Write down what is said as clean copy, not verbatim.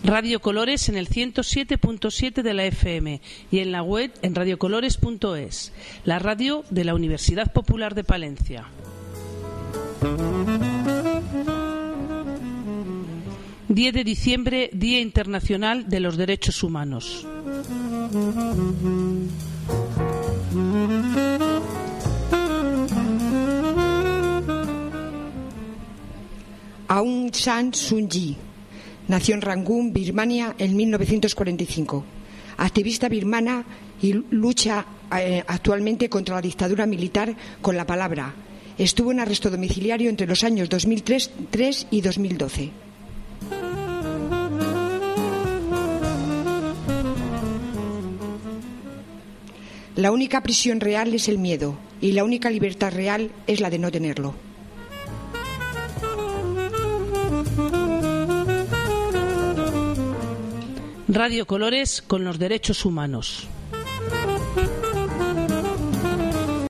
Radio Colores en el 107.7 de la FM y en la web en radiocolores.es, la radio de la Universidad Popular de Palencia. 10 de diciembre, Día Internacional de los Derechos Humanos. Aung San Suu Kyi nació en Rangún, Birmania, en 1945. Activista birmana y lucha actualmente contra la dictadura militar con la palabra. Estuvo en arresto domiciliario entre los años 2003 y 2012. La única prisión real es el miedo y la única libertad real es la de no tenerlo. Radio Colores con los derechos humanos.